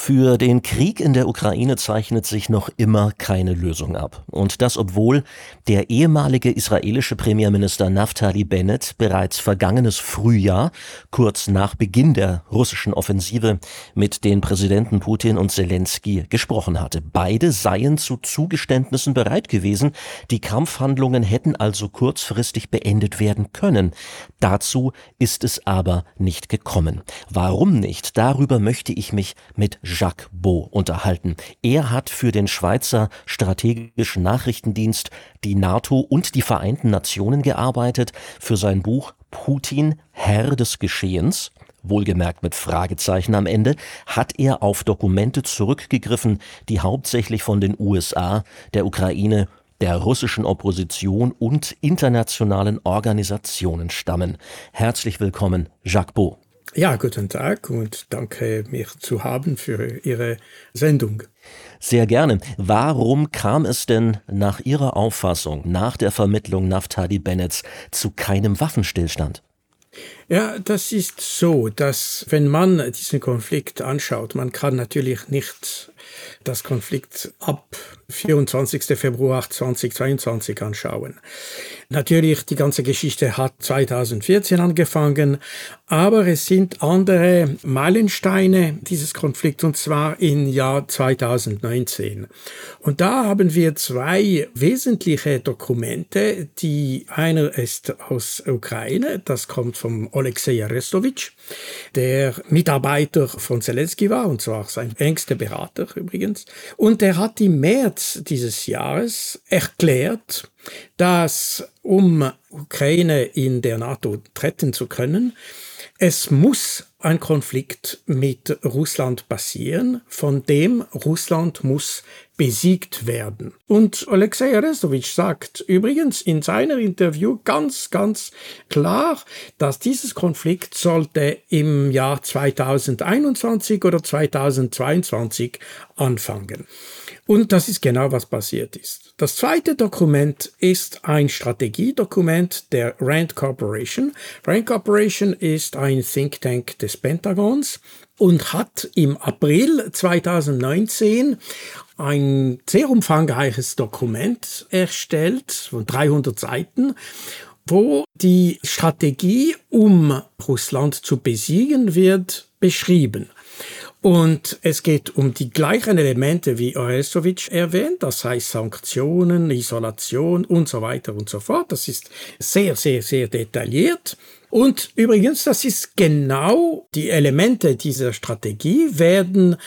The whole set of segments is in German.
Für den Krieg in der Ukraine zeichnet sich noch immer keine Lösung ab. Und das, obwohl der ehemalige israelische Premierminister Naftali Bennett bereits vergangenes Frühjahr, kurz nach Beginn der russischen Offensive, mit den Präsidenten Putin und Selenskyj gesprochen hatte. Beide seien zu Zugeständnissen bereit gewesen. Die Kampfhandlungen hätten also kurzfristig beendet werden können. Dazu ist es aber nicht gekommen. Warum nicht? Darüber möchte ich mich mit Jacques Beau unterhalten. Er hat für den Schweizer Strategischen Nachrichtendienst, die NATO und die Vereinten Nationen gearbeitet. Für sein Buch Putin, Herr des Geschehens, wohlgemerkt mit Fragezeichen am Ende, hat er auf Dokumente zurückgegriffen, die hauptsächlich von den USA, der Ukraine, der russischen Opposition und internationalen Organisationen stammen. Herzlich willkommen, Jacques Beau. Ja, guten Tag und danke, mich zu haben für Ihre Sendung. Sehr gerne. Warum kam es denn nach Ihrer Auffassung, nach der Vermittlung Naftali Bennetts, zu keinem Waffenstillstand? Ja, das ist so, dass wenn man diesen Konflikt anschaut, man kann natürlich nicht das Konflikt ab 24. Februar 2022 anschauen. Natürlich, die ganze Geschichte hat 2014 angefangen, aber es sind andere Meilensteine dieses Konflikts, und zwar im Jahr 2019. Und da haben wir zwei wesentliche Dokumente. Einer ist aus Ukraine, das kommt vom Alexei Arestovitsch, der Mitarbeiter von Selenskyj war, und zwar sein engster Berater übrigens. Und der hat im März dieses Jahres erklärt, dass um Ukraine in der NATO treten zu können, es muss ein Konflikt mit Russland passieren, von dem Russland muss besiegt werden. Und Alexei Arestovitsch sagt übrigens in seinem Interview ganz klar, dass dieses Konflikt sollte im Jahr 2021 oder 2022 anfangen. Und das ist genau, was passiert ist. Das zweite Dokument ist ein Strategiedokument der RAND Corporation. RAND Corporation ist ein Think Tank des Pentagons und hat im April 2019 ein sehr umfangreiches Dokument erstellt von 300 Seiten, wo die Strategie, um Russland zu besiegen, wird beschrieben. Und es geht um die gleichen Elemente, wie Arestovitsch erwähnt, das heißt Sanktionen, Isolation und so weiter und so fort. Das ist sehr detailliert. Und übrigens, das ist genau die Elemente dieser Strategie werden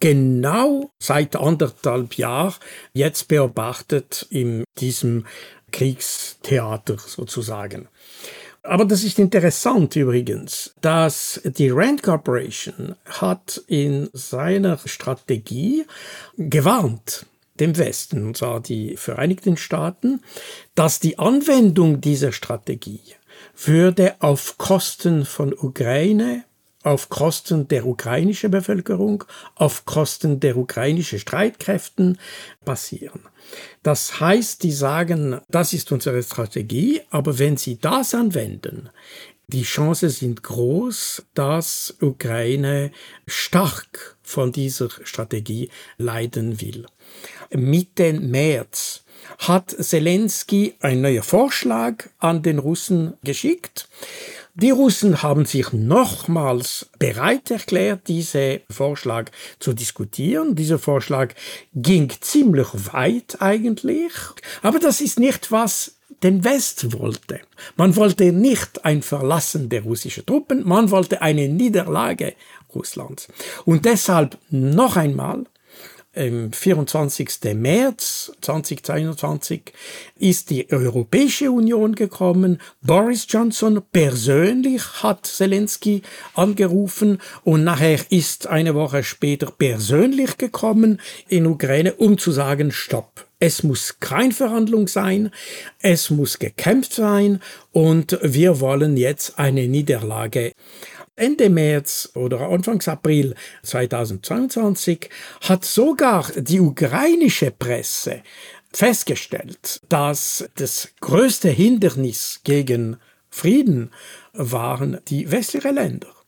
genau seit 1,5 Jahren jetzt beobachtet in diesem Kriegstheater sozusagen. Aber das ist interessant übrigens, dass die RAND Corporation hat in seiner Strategie gewarnt, dem Westen, und zwar die Vereinigten Staaten, dass die Anwendung dieser Strategie würde auf Kosten von Ukraine, auf Kosten der ukrainischen Bevölkerung, auf Kosten der ukrainischen Streitkräften passieren. Das heißt, die sagen, das ist unsere Strategie, aber wenn sie das anwenden, die Chancen sind groß, dass Ukraine stark von dieser Strategie leiden will. Mitte März hat Selenskyj einen neuen Vorschlag an den Russen geschickt. Die Russen haben sich nochmals bereit erklärt, diesen Vorschlag zu diskutieren. Dieser Vorschlag ging ziemlich weit eigentlich, aber das ist nicht, was den Westen wollte. Man wollte nicht ein Verlassen der russischen Truppen, man wollte eine Niederlage Russlands. Und deshalb noch einmal, am 24. März 2021 ist die Europäische Union gekommen. Boris Johnson persönlich hat Selenskyj angerufen und nachher ist eine Woche später persönlich gekommen in Ukraine, um zu sagen, stopp. Es muss keine Verhandlung sein, es muss gekämpft sein und wir wollen jetzt eine Niederlage. Ende März oder Anfangs April 2022 hat sogar die ukrainische Presse festgestellt, dass das größte Hindernis gegen Frieden waren die westlichen Länder.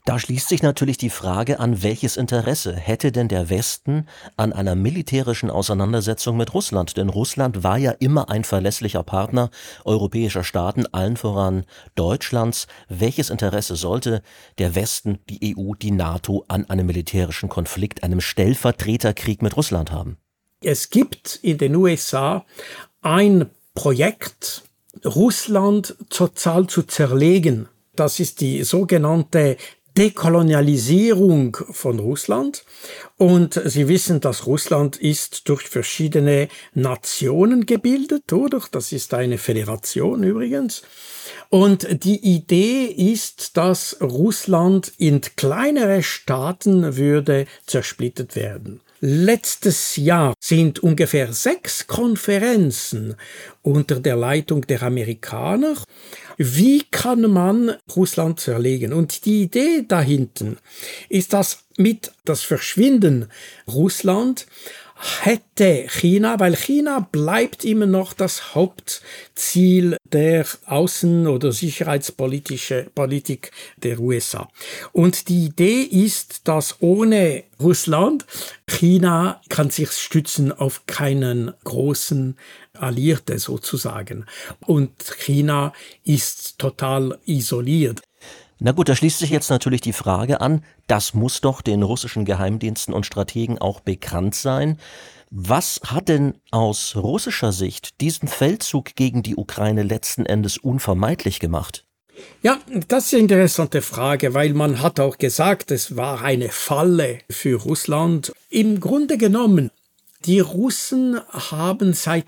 Da schließt sich natürlich die Frage an, welches Interesse hätte denn der Westen an einer militärischen Auseinandersetzung mit Russland? Denn Russland war ja immer ein verlässlicher Partner europäischer Staaten, allen voran Deutschlands. Welches Interesse sollte der Westen, die EU, die NATO an einem militärischen Konflikt, einem Stellvertreterkrieg mit Russland haben? Es gibt in den USA ein Projekt, Russland total zu zerlegen. Das ist die sogenannte Dekolonialisierung von Russland. Und Sie wissen, dass Russland ist durch verschiedene Nationen gebildet, oder? Das ist eine Föderation übrigens. Und die Idee ist, dass Russland in kleinere Staaten würde zersplittet werden. Letztes Jahr sind ungefähr 6 Konferenzen unter der Leitung der Amerikaner. Wie kann man Russland zerlegen? Und die Idee dahinten ist, dass mit das Verschwinden Russland hätte China, weil China bleibt immer noch das Hauptziel der Außen- oder Sicherheitspolitik der USA. Und die Idee ist, dass ohne Russland China kann sich stützen auf keinen großen Alliierten sozusagen. Und China ist total isoliert. Na gut, da schließt sich jetzt natürlich die Frage an, das muss doch den russischen Geheimdiensten und Strategen auch bekannt sein. Was hat denn aus russischer Sicht diesen Feldzug gegen die Ukraine letzten Endes unvermeidlich gemacht? Ja, das ist eine interessante Frage, weil man hat auch gesagt, es war eine Falle für Russland. Im Grunde genommen, die Russen haben seit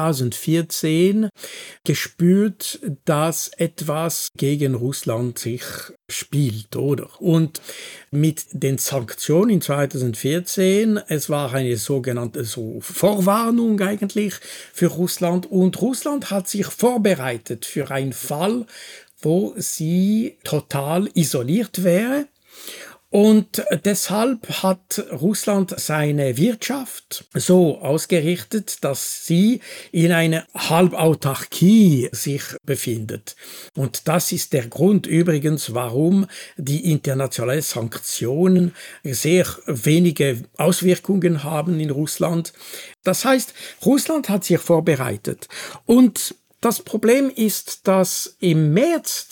2014 gespürt, dass etwas gegen Russland sich spielt, oder? Und mit den Sanktionen in 2014, es war eine sogenannte Vorwarnung eigentlich für Russland, und Russland hat sich vorbereitet für einen Fall, wo sie total isoliert wäre. Und deshalb hat Russland seine Wirtschaft so ausgerichtet, dass sie in einer Halbautarkie sich befindet. Und das ist der Grund übrigens, warum die internationalen Sanktionen sehr wenige Auswirkungen haben in Russland. Das heißt, Russland hat sich vorbereitet. Und das Problem ist, dass im März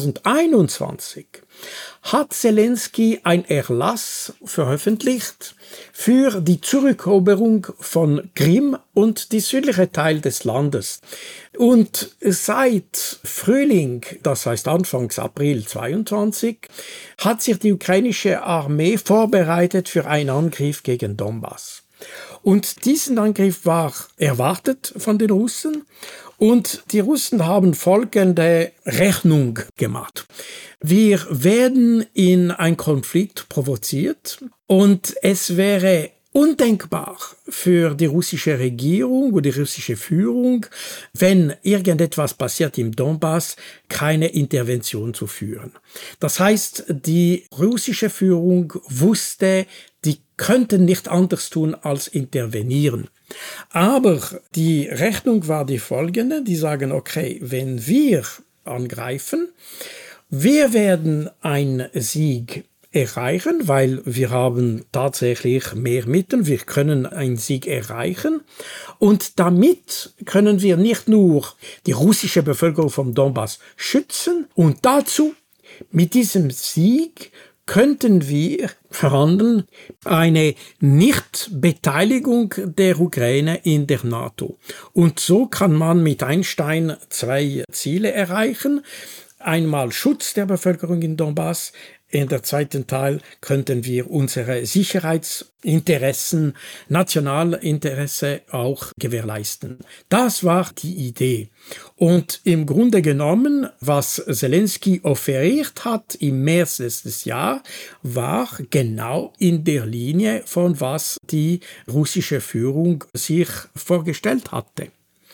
2021 hat Zelensky ein Erlass veröffentlicht für die Zurückeroberung von Krim und die südliche Teil des Landes. Und seit Frühling, das heißt Anfangs April 22, hat sich die ukrainische Armee vorbereitet für einen Angriff gegen Donbass. Und diesen Angriff war erwartet von den Russen. Und die Russen haben folgende Rechnung gemacht. Wir werden in einen Konflikt provoziert und es wäre undenkbar für die russische Regierung oder die russische Führung, wenn irgendetwas passiert im Donbass, keine Intervention zu führen. Das heißt, die russische Führung wusste, die könnten nicht anders tun als intervenieren. Aber die Rechnung war die folgende, die sagen, okay, wenn wir angreifen, wir werden einen Sieg erreichen, weil wir haben tatsächlich mehr Mittel, wir können einen Sieg erreichen und damit können wir nicht nur die russische Bevölkerung vom Donbass schützen und dazu mit diesem Sieg könnten wir verhandeln eine Nichtbeteiligung der Ukraine in der NATO. Und so kann man mit Einstein 2 Ziele erreichen. Einmal Schutz der Bevölkerung in Donbass. In der zweiten Teil könnten wir unsere Sicherheitsinteressen, Nationalinteresse auch gewährleisten. Das war die Idee. Und im Grunde genommen, was Zelensky offeriert hat im März letztes Jahr, war genau in der Linie von was die russische Führung sich vorgestellt hatte.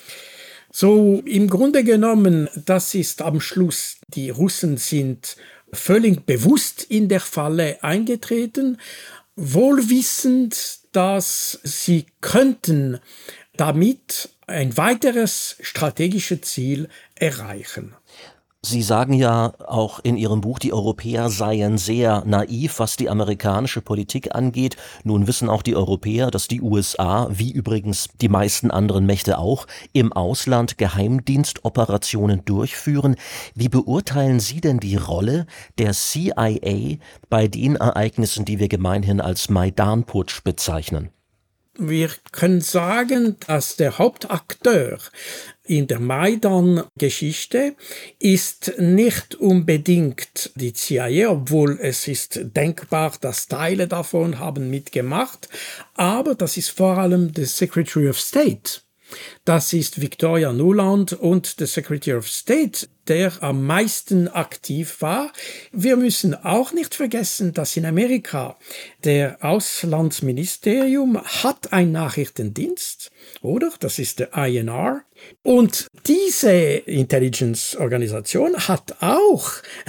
So, im Grunde genommen, das ist am Schluss, die Russen sind völlig bewusst in der Falle eingetreten, wohlwissend, dass sie könnten damit ein weiteres strategisches Ziel erreichen. Sie sagen ja auch in Ihrem Buch, die Europäer seien sehr naiv, was die amerikanische Politik angeht. Nun wissen auch die Europäer, dass die USA, wie übrigens die meisten anderen Mächte auch, im Ausland Geheimdienstoperationen durchführen. Wie beurteilen Sie denn die Rolle der CIA bei den Ereignissen, die wir gemeinhin als Maidan-Putsch bezeichnen? Wir können sagen, dass der Hauptakteur in der Maidan-Geschichte ist nicht unbedingt die CIA, obwohl es ist denkbar, dass Teile davon haben mitgemacht, aber das ist vor allem der Secretary of State. Das ist Victoria Nuland und der Secretary of State, der am meisten aktiv war. Wir müssen auch nicht vergessen, dass in Amerika der Auslandsministerium hat einen Nachrichtendienst, oder? Das ist der INR. Und diese Intelligence-Organisation hat auch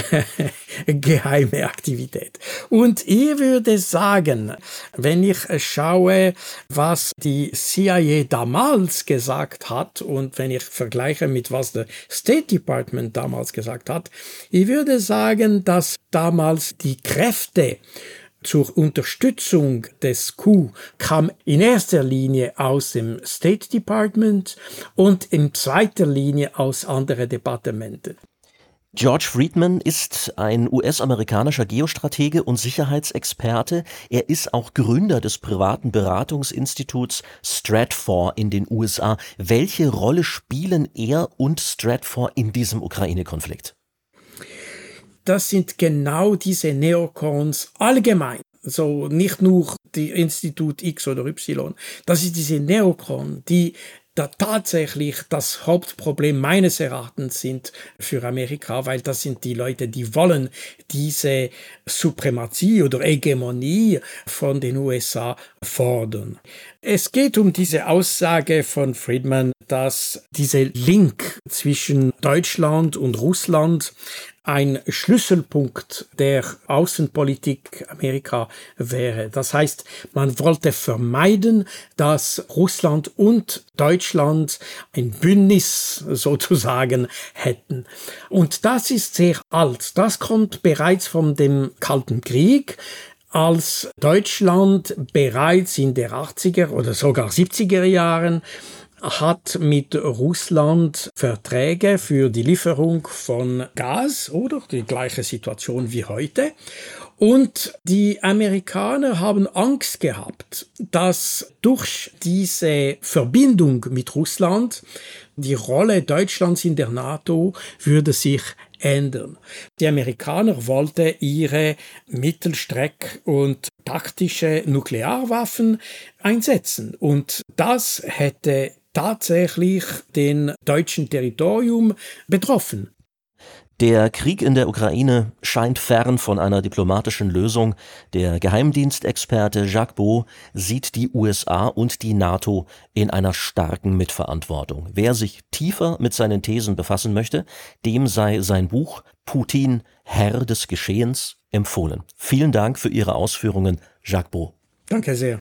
geheime Aktivität. Und ich würde sagen, wenn ich schaue, was die CIA damals gesagt hat und wenn ich vergleiche mit was der State Department damals gesagt hat, ich würde sagen, dass damals die Kräfte zur Unterstützung des Coup kam in erster Linie aus dem State Department und in zweiter Linie aus anderen Departementen. George Friedman ist ein US-amerikanischer Geostratege und Sicherheitsexperte. Er ist auch Gründer des privaten Beratungsinstituts Stratfor in den USA. Welche Rolle spielen er und Stratfor in diesem Ukraine-Konflikt? Das sind genau diese Neocons allgemein. So nicht nur die Institut X oder Y. Das ist diese Neocon, die da tatsächlich das Hauptproblem meines Erachtens sind für Amerika, weil das sind die Leute, die wollen diese Suprematie oder Hegemonie von den USA fordern. Es geht um diese Aussage von Friedman, dass dieser Link zwischen Deutschland und Russland ein Schlüsselpunkt der Außenpolitik Amerika wäre. Das heißt, man wollte vermeiden, dass Russland und Deutschland ein Bündnis sozusagen hätten. Und das ist sehr alt. Das kommt bereits von dem Kalten Krieg, als Deutschland bereits in der 80er oder sogar 70er Jahren hat mit Russland Verträge für die Lieferung von Gas, oder die gleiche Situation wie heute. Und die Amerikaner haben Angst gehabt, dass durch diese Verbindung mit Russland die Rolle Deutschlands in der NATO würde sich ändern. Die Amerikaner wollten ihre Mittelstreck- und taktische Nuklearwaffen einsetzen. Und das hätte tatsächlich den deutschen Territorium betroffen. Der Krieg in der Ukraine scheint fern von einer diplomatischen Lösung. Der Geheimdienstexperte Jacques Beau sieht die USA und die NATO in einer starken Mitverantwortung. Wer sich tiefer mit seinen Thesen befassen möchte, dem sei sein Buch Putin, Herr des Geschehens empfohlen. Vielen Dank für Ihre Ausführungen, Jacques Beau. Danke sehr.